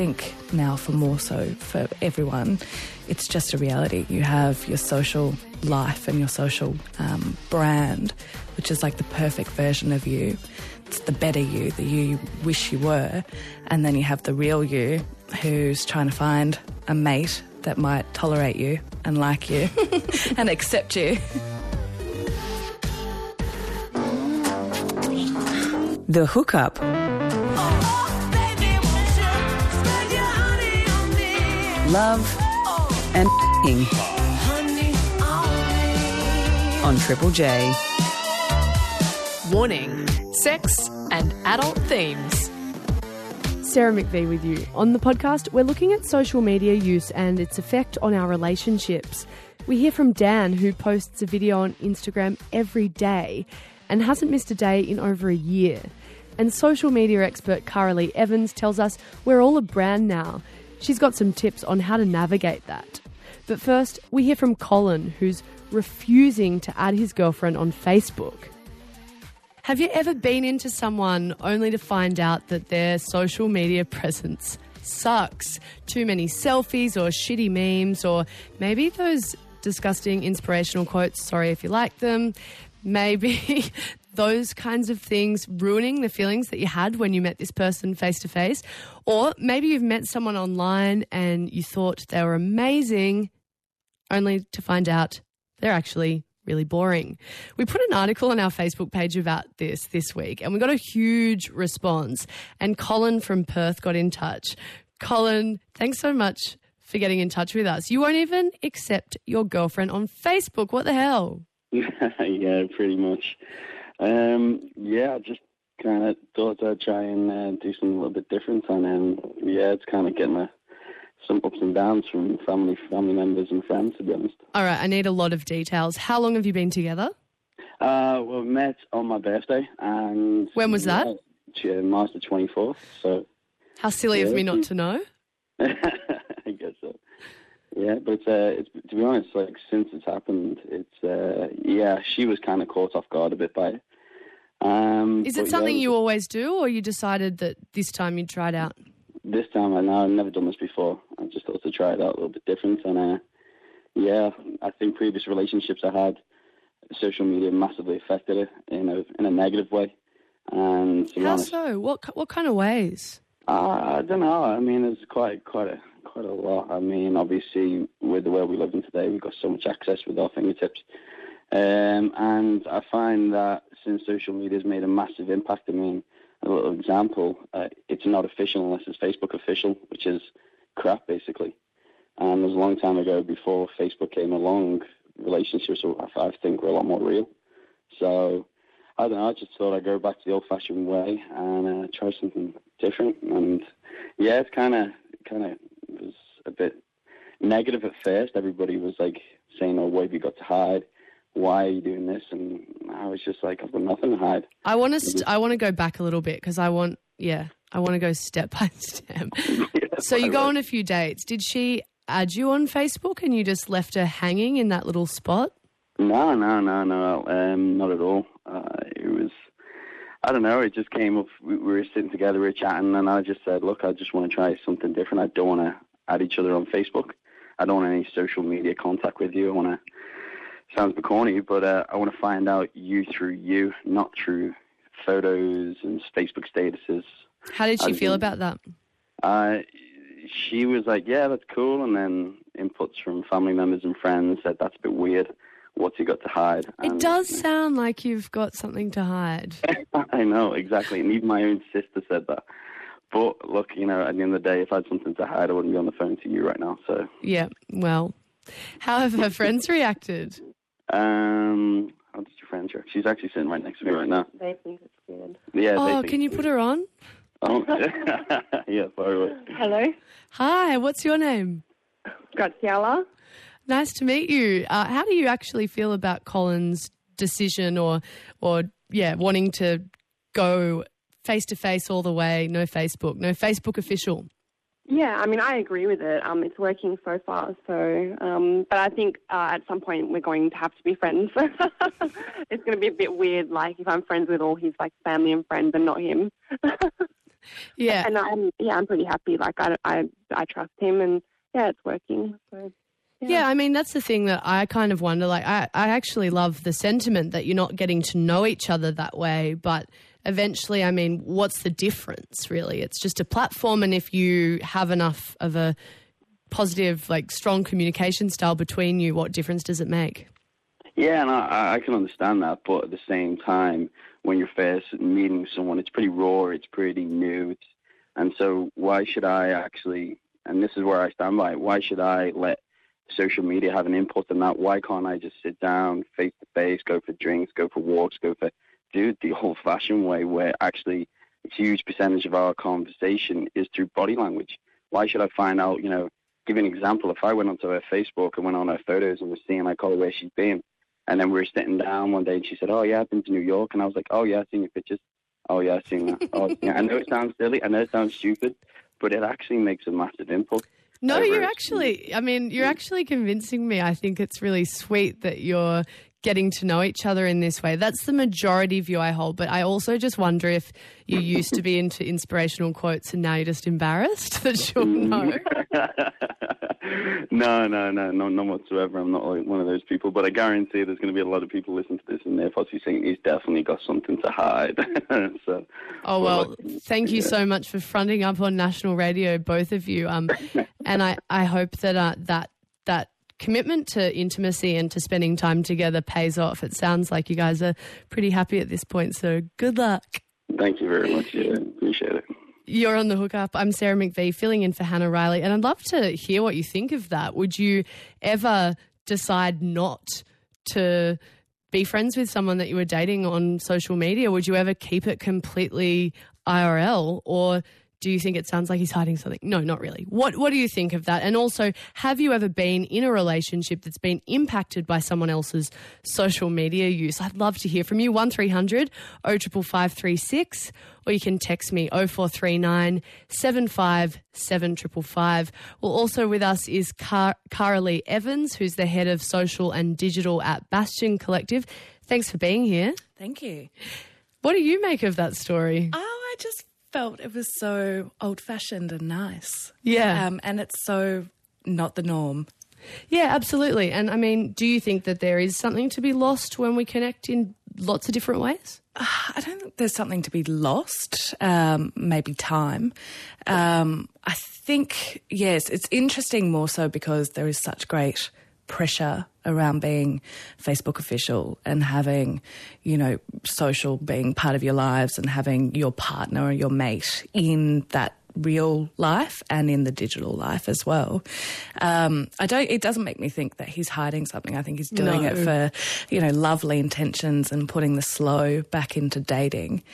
think now more so for everyone, it's just a reality. You have your social life and your social brand, which is like the perfect version of you. It's the better you, the you wish you were. And then you have the real you who's trying to find a mate that might tolerate you and like you and accept you. The Hookup. Love and on Triple J. Warning, sex and adult themes. Sarah McVie with you. On the podcast, we're looking at social media use and its effect on our relationships. We hear from Dan, who posts a video on Instagram every day and hasn't missed a day in over a year. And social media expert Karalee Evans tells us we're all a brand now. She's got some tips on how to navigate that. But first, we hear from Colin, who's refusing to add his girlfriend on Facebook. Have you ever been into someone only to find out that their social media presence sucks? Too many selfies or shitty memes, or maybe those disgusting inspirational quotes, sorry if you like them, maybe those kinds of things ruining the feelings that you had when you met this person face to face. Or maybe you've met someone online and you thought they were amazing only to find out they're actually really boring. We put an article on our Facebook page about this week and we got a huge response, and Colin from Perth got in touch. Colin, thanks so much for getting in touch with us. You won't even accept your girlfriend on Facebook. What the hell? Yeah, pretty much. I just kind of thought I'd try and do something a little bit different, and it's kind of getting some ups and downs from family members and friends, to be honest. All right, I need a lot of details. How long have you been together? We met on my birthday, and when was that? March the 24th. So how silly of me not to know. I guess so. Yeah, but it's to be honest, like since it's happened, she was kind of caught off guard a bit by it. Is it something you always do, or you decided that this time you'd try it out? This time, I've never done this before. I just thought to try it out a little bit different, and I think previous relationships I had, social media massively affected it in a negative way. And to be honest, so? What kind of ways? I don't know. I mean, there's quite a lot. I mean, obviously, with the world we live in today, we've got so much access with our fingertips. And I find that since social media has made a massive impact, I mean, a little example, it's not official unless it's Facebook official, which is crap, basically. And it was a long time ago, before Facebook came along, relationships, I think, were a lot more real. So, I don't know, I just thought I'd go back to the old-fashioned way and try something different. And, it's kind of was a bit negative at first. Everybody was, like, saying, oh, what have you got to hide? Why are you doing this? And I was just like, I've got nothing to hide. I want to go back a little bit because I want to go step by step. So you go on a few dates. Did she add you on Facebook and you just left her hanging in that little spot? No, not at all. It was, I don't know, it just came up. We were sitting together, we were chatting, and I just said, look, I just want to try something different. I don't want to add each other on Facebook. I don't want any social media contact with you. I want to, sounds a bit corny, but I want to find out you through you, not through photos and Facebook statuses. How did she feel about that? She was like, yeah, that's cool. And then inputs from family members and friends said, that's a bit weird. What's he got to hide? It does sound like you've got something to hide. I know, exactly. And even my own sister said that. But look, at the end of the day, if I had something to hide, I wouldn't be on the phone to you right now. So yeah, well, how have her friends reacted? How did your friend react? She's actually sitting right next to me right now. They think it's good. Yeah. Can you put her on? Oh, yeah, far away. Hello. Hi, what's your name? Graziella. Nice to meet you. How do you actually feel about Colin's decision or wanting to go face-to-face all the way, no Facebook official? Yeah, I mean, I agree with it. It's working so far. So, but I think at some point we're going to have to be friends. It's going to be a bit weird, like if I'm friends with all his like family and friends and not him. Yeah. And I'm pretty happy. Like I trust him, and it's working. So. Yeah, I mean, that's the thing that I kind of wonder. Like, I actually love the sentiment that you're not getting to know each other that way, but eventually, I mean, what's the difference, really? It's just a platform, and if you have enough of a positive, like, strong communication style between you, what difference does it make? Yeah, and I can understand that, but at the same time, when you're first meeting someone, it's pretty raw, it's pretty new, and so why should I actually, and this is where I stand by it, why should I let social media have an input on that? Why can't I just sit down face to face, go for drinks, go for walks, do it the old-fashioned way, where actually a huge percentage of our conversation is through body language? Why should I find out, give you an example, if I went onto her Facebook and went on her photos and was seeing like all where she's been, and then we were sitting down one day and she said, oh yeah, I've been to New York, and I was like, oh yeah, I've seen your pictures. Oh yeah, I've seen that. Oh, yeah. I know it sounds silly, I know it sounds stupid, but it actually makes a massive input. No, you're actually convincing me. I think it's really sweet that you're getting to know each other in this way. That's the majority view I hold, but I also just wonder if you used to be into inspirational quotes and now you're just embarrassed that you'll know. No, none whatsoever. I'm not like one of those people, but I guarantee there's going to be a lot of people listening to this and they're possibly saying he's definitely got something to hide. Thank you so much for fronting up on national radio, both of you. And I hope that that commitment to intimacy and to spending time together pays off. It sounds like you guys are pretty happy at this point, so good luck. Thank you very much. Yeah, appreciate it. You're on The Hookup. I'm Sarah McVie, filling in for Hannah Riley, and I'd love to hear what you think of that. Would you ever decide not to be friends with someone that you were dating on social media? Would you ever keep it completely IRL, or do you think it sounds like he's hiding something? No, not really. What do you think of that? And also, have you ever been in a relationship that's been impacted by someone else's social media use? I'd love to hear from you. 1300 055536, or you can text me 0439 75 7555. Well, also with us is Cara Lee Evans, who's the head of social and digital at Bastion Collective. Thanks for being here. Thank you. What do you make of that story? I just felt it was so old-fashioned and nice. Yeah. And it's so not the norm. Yeah, absolutely. And, I mean, do you think that there is something to be lost when we connect in lots of different ways? I don't think there's something to be lost, maybe time. I think, yes, it's interesting more so because there is such great pressure around being Facebook official and having, social being part of your lives and having your partner or your mate in that real life and in the digital life as well. It doesn't make me think that he's hiding something. I think he's doing it for, lovely intentions and putting the slow back into dating.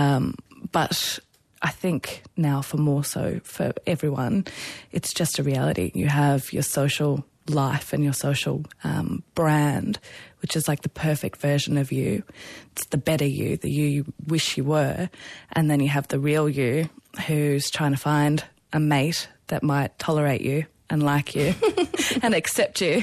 But I think now more so for everyone, it's just a reality. You have your social life and your social brand, which is like the perfect version of you. It's the better you, the you wish you were. And then you have the real you who's trying to find a mate that might tolerate you and like you and accept you.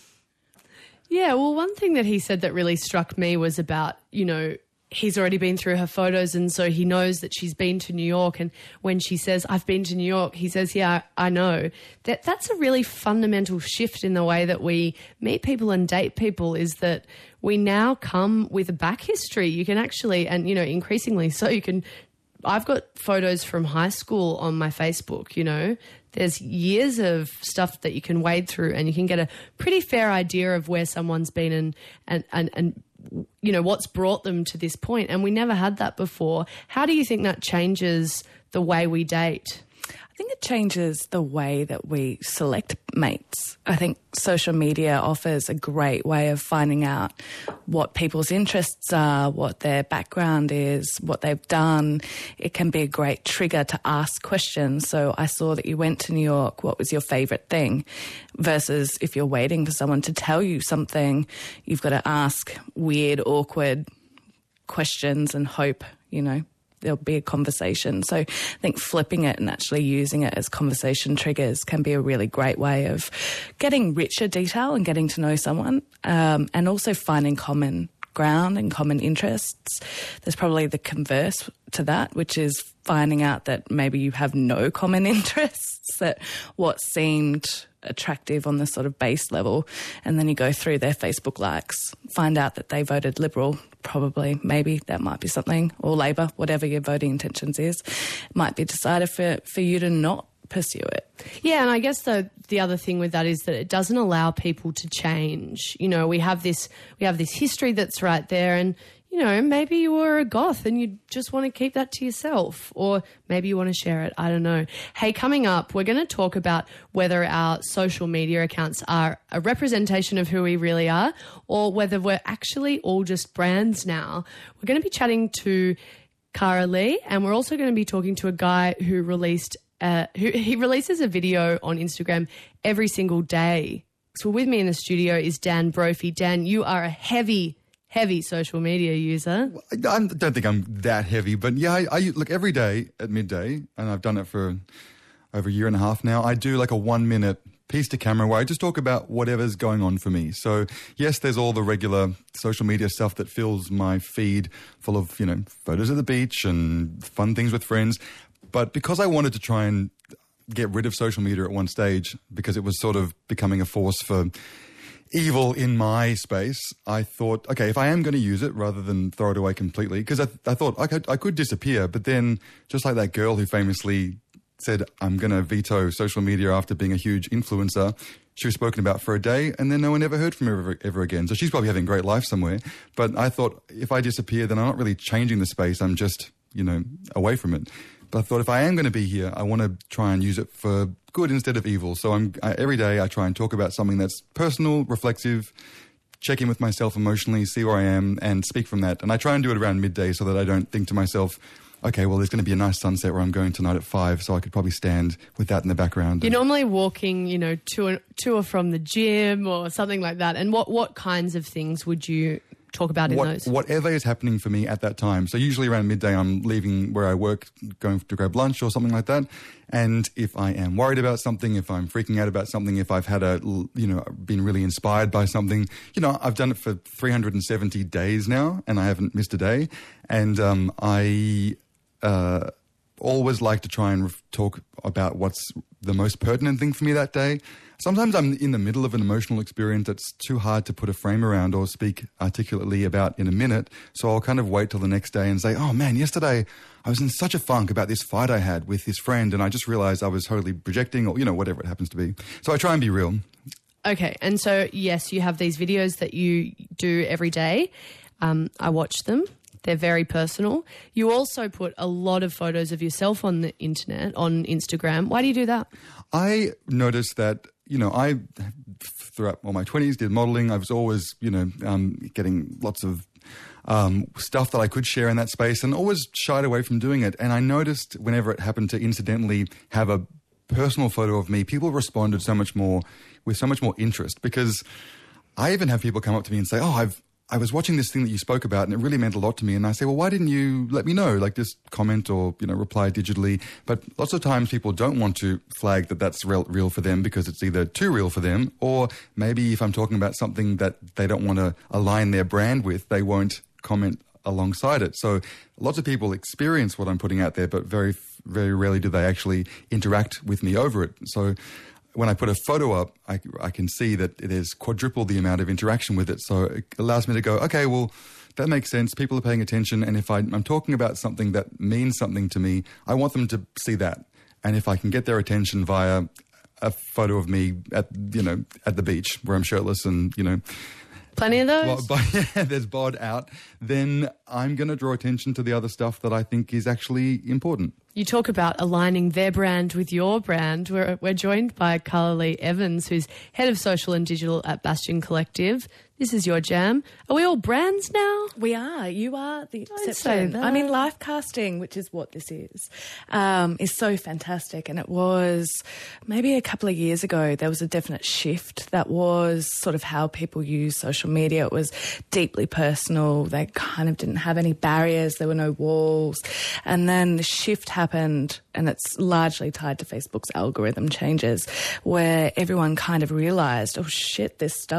Yeah, well, one thing that he said that really struck me was about, he's already been through her photos, and so he knows that she's been to New York. And when she says, I've been to New York, he says, yeah, I know. That's a really fundamental shift in the way that we meet people and date people, is that we now come with a back history. You can actually, and, increasingly so, I've got photos from high school on my Facebook, There's years of stuff that you can wade through, and you can get a pretty fair idea of where someone's been and what's brought them to this point. And we never had that before. How do you think that changes the way we date? I think it changes the way that we select mates. I think social media offers a great way of finding out what people's interests are, what their background is, what they've done. It can be a great trigger to ask questions. So I saw that you went to New York. What was your favourite thing? Versus if you're waiting for someone to tell you something, you've got to ask weird, awkward questions and hope, there'll be a conversation. So I think flipping it and actually using it as conversation triggers can be a really great way of getting richer detail and getting to know someone, and also finding common ground and common interests. There's probably the converse to that, which is finding out that maybe you have no common interests, that what seemed attractive on the sort of base level, and then you go through their Facebook likes, find out that they voted Liberal, probably, maybe that might be something, or Labor, whatever your voting intentions is, it might be decided for you to not pursue it. Yeah, and I guess the other thing with that is that it doesn't allow people to change. You know, we have this history that's right there, and you know, maybe you were a goth and you just want to keep that to yourself, or maybe you want to share it. I don't know. Hey, coming up, we're going to talk about whether our social media accounts are a representation of who we really are, or whether we're actually all just brands now. We're going to be chatting to Cara Lee, and we're also going to be talking to a guy who releases a video on Instagram every single day. So with me in the studio is Dan Brophy. Dan, you are a heavy social media user. I don't think I'm that heavy, but yeah, I look every day at midday, and I've done it for over a year and a half now. I do like a 1-minute piece to camera where I just talk about whatever's going on for me. So yes, there's all the regular social media stuff that fills my feed full of, you know, photos of the beach and fun things with friends. But because I wanted to try and get rid of social media at one stage, because it was sort of becoming a force for evil in my space, I thought, okay, if I am going to use it rather than throw it away completely, because I thought I could disappear, but then just like that girl who famously said, I'm going to veto social media after being a huge influencer, she was spoken about for a day and then no one ever heard from her ever again. So she's probably having a great life somewhere. But I thought if I disappear, then I'm not really changing the space. I'm just, you know, away from it. But I thought if I am going to be here, I want to try and use it for good instead of evil. So every day I try and talk about something that's personal, reflexive, check in with myself emotionally, see where I am, and speak from that. And I try and do it around midday so that I don't think to myself, okay, well, there's going to be a nice sunset where I'm going tonight at 5, so I could probably stand with that in the background. You're normally walking, you know, to or from the gym or something like that. And what kinds of things would you talk about in those? Whatever is happening for me at that time. So usually around midday, I'm leaving where I work, going to grab lunch or something like that. And if I am worried about something, if I'm freaking out about something, if I've had been really inspired by something, you know, I've done it for 370 days now and I haven't missed a day. And I always like to try and talk about what's the most pertinent thing for me that day. Sometimes I'm in the middle of an emotional experience that's too hard to put a frame around or speak articulately about in a minute. So I'll kind of wait till the next day and say, oh man, yesterday I was in such a funk about this fight I had with this friend and I just realized I was totally projecting, or, you know, whatever it happens to be. So I try and be real. Okay. And so, yes, you have these videos that you do every day. I watch them. They're very personal. You also put a lot of photos of yourself on the internet, on Instagram. Why do you do that? I noticed that, you know, I, throughout all my 20s, did modeling. I was always, you know, getting lots of stuff that I could share in that space and always shied away from doing it. And I noticed whenever it happened to incidentally have a personal photo of me, people responded with so much more interest, because I even have people come up to me and say, oh, I was watching this thing that you spoke about and it really meant a lot to me. And I say, well, why didn't you let me know? Like, just comment or, you know, reply digitally. But lots of times people don't want to flag that that's real for them because it's either too real for them, or maybe if I'm talking about something that they don't want to align their brand with, they won't comment alongside it. So lots of people experience what I'm putting out there, but very, very rarely do they actually interact with me over it. So when I put a photo up, I can see that it has quadrupled the amount of interaction with it. So it allows me to go, okay, well, that makes sense. People are paying attention. And if I'm talking about something that means something to me, I want them to see that. And if I can get their attention via a photo of me at the beach where I'm shirtless and, you know, plenty of those. Yeah, there's bod out, then I'm going to draw attention to the other stuff that I think is actually important. You talk about aligning their brand with your brand. We're joined by Cara Lee Evans, who's head of social and digital at Bastion Collective. This is your jam. Are we all brands now? We are. You are the Don't say exception. that. I mean, life casting, which is what this is so fantastic. And it was maybe a couple of years ago, there was a definite shift. That was sort of how people use social media. It was deeply personal. They kind of didn't have any barriers. There were no walls. And then the shift happened, and it's largely tied to Facebook's algorithm changes, where everyone kind of realised, oh shit, this stuff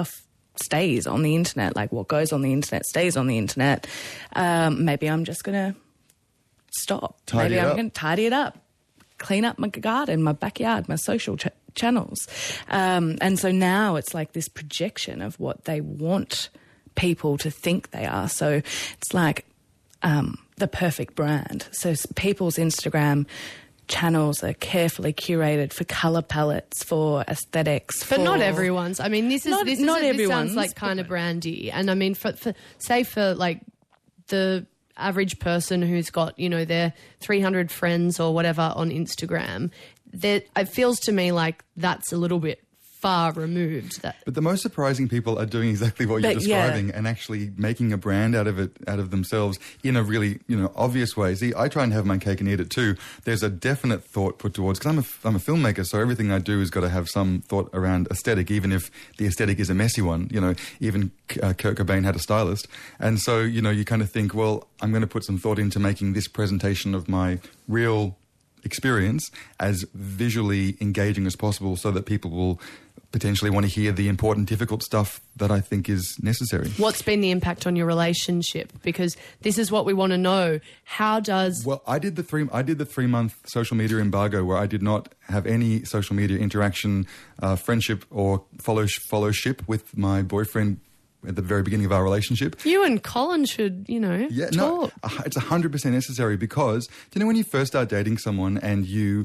stays on the internet, like what goes on the internet stays on the internet. Maybe I'm just going to stop. Maybe I'm going to tidy it up, clean up my garden, my backyard, my social channels. And so now it's like this projection of what they want people to think they are. So it's like the perfect brand. So people's Instagram channels are carefully curated for colour palettes, for aesthetics. But not everyone's. I mean, this sounds like kind of brandy. And I mean, for like the average person who's got, you know, their 300 friends or whatever on Instagram, it feels to me like that's a little bit far removed. But the most surprising people are doing exactly what you're describing and actually making a brand out of themselves in a really, you know, obvious way. See, I try and have my cake and eat it too. There's a definite thought put towards, because I'm a filmmaker, so everything I do has got to have some thought around aesthetic, even if the aesthetic is a messy one. You know, even Kurt Cobain had a stylist. And so, you know, you kind of think, well, I'm going to put some thought into making this presentation of my real experience as visually engaging as possible so that people will potentially want to hear the important, difficult stuff that I think is necessary. What's been the impact on your relationship? Because this is what we want to know. How does... Well, I did the 3-month social media embargo where I did not have any social media interaction, friendship or followship with my boyfriend at the very beginning of our relationship. You and Colin should, you know, talk. No, it's 100% necessary because, do you know, when you first start dating someone and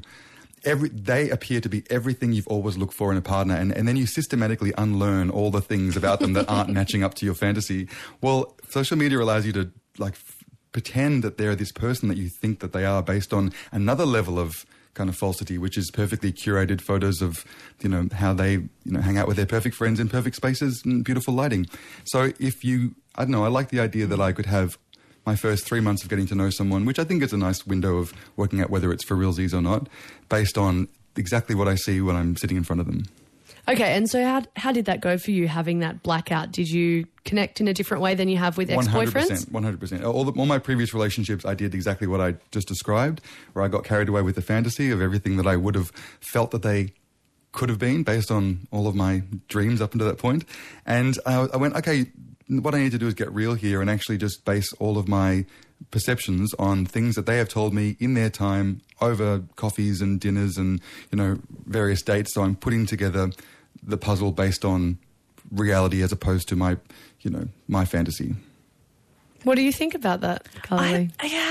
they appear to be everything you've always looked for in a partner, and then you systematically unlearn all the things about them that aren't matching up to your fantasy. Well, social media allows you to pretend that they're this person that you think that they are based on another level of kind of falsity, which is perfectly curated photos of, you know, how they, you know, hang out with their perfect friends in perfect spaces and beautiful lighting. So I like the idea that I could have my first 3 months of getting to know someone, which I think is a nice window of working out whether it's for realsies or not, based on exactly what I see when I'm sitting in front of them. Okay, and so how did that go for you, having that blackout? Did you connect in a different way than you have with ex-boyfriends? 100%. All my previous relationships, I did exactly what I just described, where I got carried away with the fantasy of everything that I would have felt that they could have been based on all of my dreams up until that point. And I went, okay, what I need to do is get real here and actually just base all of my perceptions on things that they have told me in their time over coffees and dinners and, you know, various dates. So I'm putting together the puzzle based on reality as opposed to my fantasy. What do you think about that, Carly?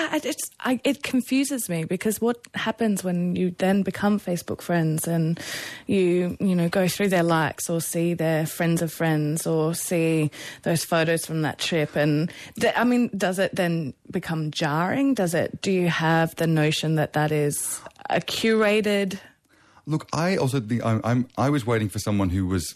It confuses me because what happens when you then become Facebook friends and you go through their likes or see their friends of friends or see those photos from that trip, and does it then become jarring? Do you have the notion that is a curated? Look, I also think I was waiting for someone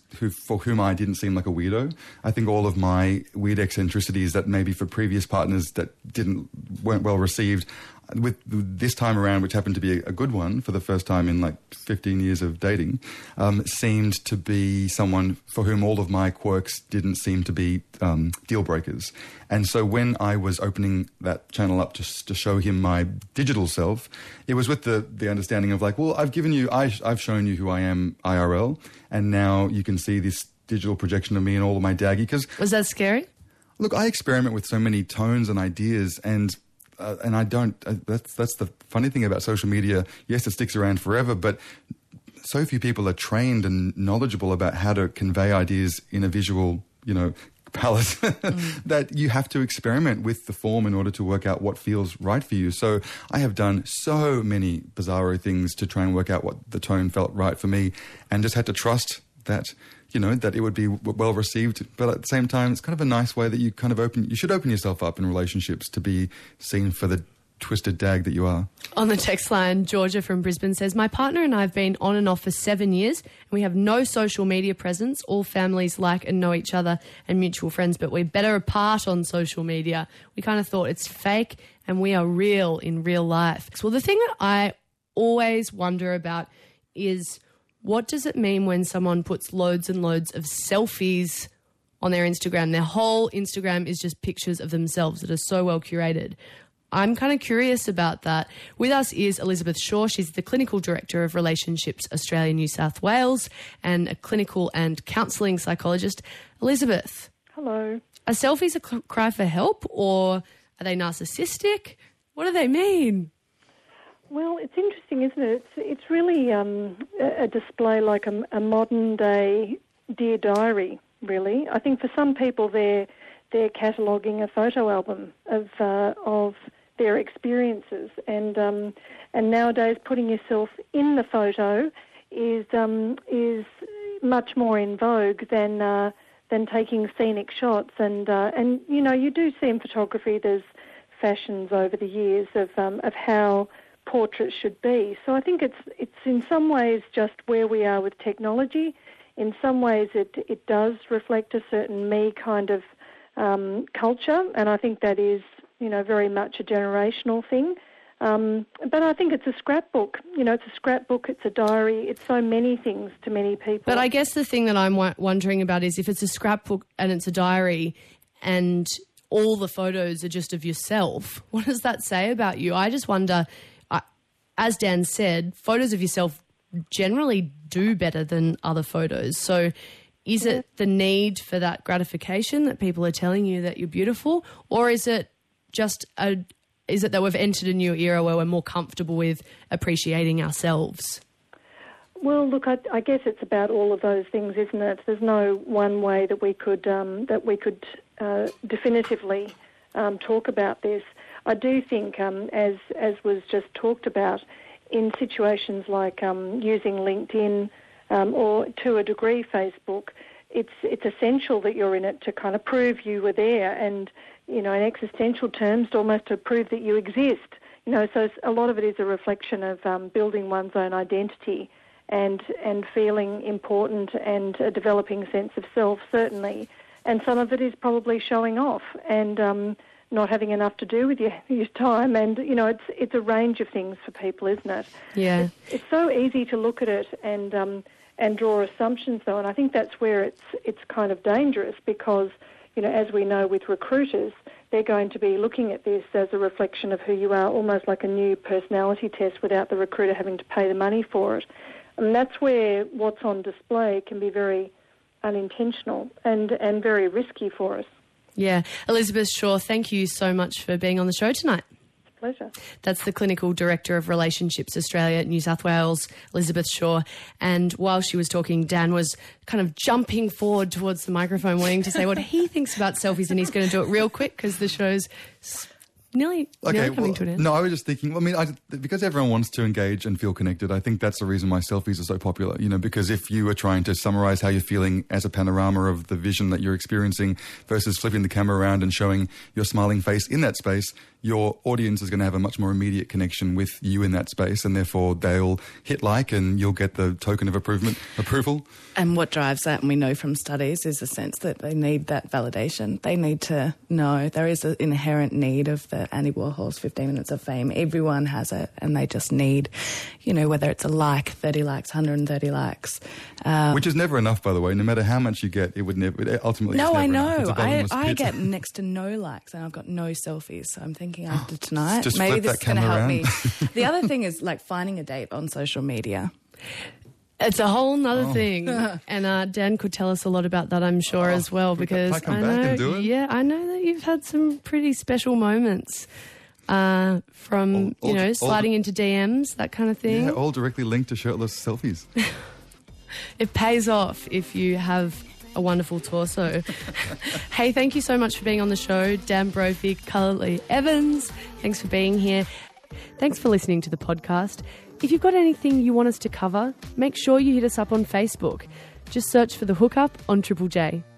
for whom I didn't seem like a weirdo. I think all of my weird eccentricities that maybe for previous partners that weren't well received, with this time around, which happened to be a good one for the first time in like 15 years of dating, seemed to be someone for whom all of my quirks didn't seem to be deal breakers. And so when I was opening that channel up just to show him my digital self, it was with the understanding of like, well, I've shown you who I am IRL, and now you can see this digital projection of me and all of my daggy. Was that scary? Look, I experiment with so many tones and ideas, and I don't. That's the funny thing about social media. Yes, it sticks around forever, but so few people are trained and knowledgeable about how to convey ideas in a visual, palette that you have to experiment with the form in order to work out what feels right for you. So I have done so many bizarro things to try and work out what the tone felt right for me, and just had to trust that. That it would be well received, but at the same time, it's kind of a nice way that you should open yourself up in relationships to be seen for the twisted dag that you are. On the text line, Georgia from Brisbane says, my partner and I have been on and off for 7 years, and we have no social media presence. All families like and know each other and mutual friends, but we're better apart on social media. We kind of thought it's fake and we are real in real life. Well, the thing that I always wonder about is, what does it mean when someone puts loads and loads of selfies on their Instagram? Their whole Instagram is just pictures of themselves that are so well curated. I'm kind of curious about that. With us is Elizabeth Shaw. She's the Clinical Director of Relationships Australia New South Wales and a clinical and counselling psychologist. Elizabeth. Hello. Are selfies a cry for help, or are they narcissistic? What do they mean? Well, it's interesting, isn't it? It's really a display like a modern-day Dear Diary, really. I think for some people they're cataloguing a photo album of their experiences, and nowadays putting yourself in the photo is much more in vogue than taking scenic shots. And you know, you do see in photography there's fashions over the years of how portraits should be. So I think it's in some ways just where we are with technology. In some ways it does reflect a certain me kind of culture, and I think that is, you know, very much a generational thing. But I think it's a scrapbook. You know, it's a scrapbook, it's a diary, it's so many things to many people. But I guess the thing that I'm wondering about is if it's a scrapbook and it's a diary and all the photos are just of yourself, what does that say about you? I just wonder, as Dan said, photos of yourself generally do better than other photos. So is it the need for that gratification that people are telling you that you're beautiful, or is it just is it that we've entered a new era where we're more comfortable with appreciating ourselves? Well, look, I guess it's about all of those things, isn't it? There's no one way that we could definitively talk about this. I do think, as was just talked about, in situations like using LinkedIn or to a degree Facebook, it's essential that you're in it to kind of prove you were there, and, you know, in existential terms, almost to prove that you exist. You know, so a lot of it is a reflection of building one's own identity and feeling important and a developing sense of self, certainly. And some of it is probably showing off and not having enough to do with your time. And, you know, it's a range of things for people, isn't it? Yeah. It's so easy to look at it and draw assumptions, though, and I think that's where it's kind of dangerous because, you know, as we know with recruiters, they're going to be looking at this as a reflection of who you are, almost like a new personality test without the recruiter having to pay the money for it. And that's where what's on display can be very unintentional and very risky for us. Yeah. Elizabeth Shaw, thank you so much for being on the show tonight. It's a pleasure. That's the Clinical Director of Relationships Australia, New South Wales, Elizabeth Shaw. And while she was talking, Dan was kind of jumping forward towards the microphone wanting to say what he thinks about selfies, and he's going to do it real quick because the show's nearly coming to an end. No, I was just thinking, I mean, because everyone wants to engage and feel connected, I think that's the reason why selfies are so popular, you know, because if you are trying to summarize how you're feeling as a panorama of the vision that you're experiencing versus flipping the camera around and showing your smiling face in that space, your audience is going to have a much more immediate connection with you in that space, and therefore they'll hit like and you'll get the token of approval. And what drives that, and we know from studies, is the sense that they need that validation. They need to know there is an inherent need of the Andy Warhol's 15 Minutes of Fame. Everyone has it, and they just need, you know, whether it's a like, 30 likes, 130 likes. Which is never enough, by the way. No matter how much you get, it ultimately No, never I know. enough. I get next to no likes, and I've got no selfies, so I'm thinking after tonight, just maybe flip this that is going to camera help around. me. The other thing is like finding a date on social media. It's a whole nother thing. And Dan could tell us a lot about that, I'm sure, as well, because I come back and do it? Yeah, I know that you've had some pretty special moments from, sliding into DMs, that kind of thing. Yeah, all directly linked to shirtless selfies. It pays off if you have a wonderful torso. Hey, thank you so much for being on the show. Dan Brophy, Carly Evans, thanks for being here. Thanks for listening to the podcast. If you've got anything you want us to cover, make sure you hit us up on Facebook. Just search for The Hookup on Triple J.